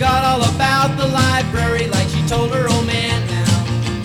forgot all about the library like she told her old man now.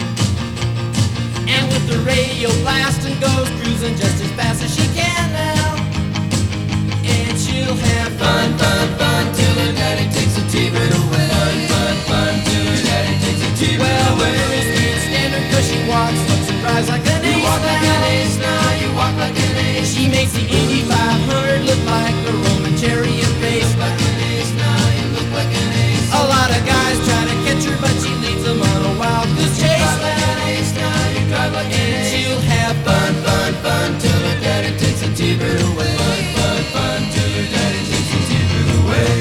And with the radio blasting goes cruising just as fast as she can now. And she'll have fun, fun, fun till her daddy takes the T-bird away. Fun, fun, fun till her daddy takes the T-bird away. Well, the girls can't stand her 'cause she walks, looks and drives like an ace. You walk like an ace now, you walk like an ace. She makes the Indy 500 look like a Roman chariot race. You look like an ace now, you look like an ace. A lot of guys try to catch her, but she leads them on a wild goose chase. You drive like an ace now, you drive like an ace. She'll have fun, fun, fun till her daddy takes the T-bird away. Fun, fun, fun till her daddy takes the T-bird away.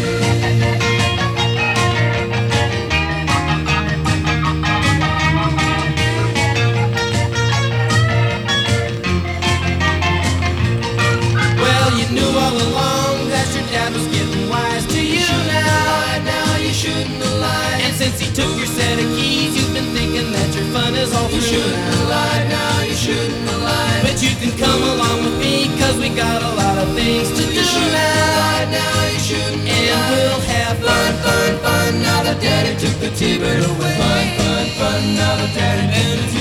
You knew all along that your dad was getting wise to you now. Now you shouldn't have lied. And since he took your set of keys, you've been thinking that your fun is all through. You shouldn't have lied. Now you shouldn't have lied. But you can come along with me 'cause we got a lot of things to do now. Now you shouldn't have lied. And we'll have fun, fun, fun. Now that daddy took the T-bird away. Fun, fun, fun. Now that daddy took the T-bird away.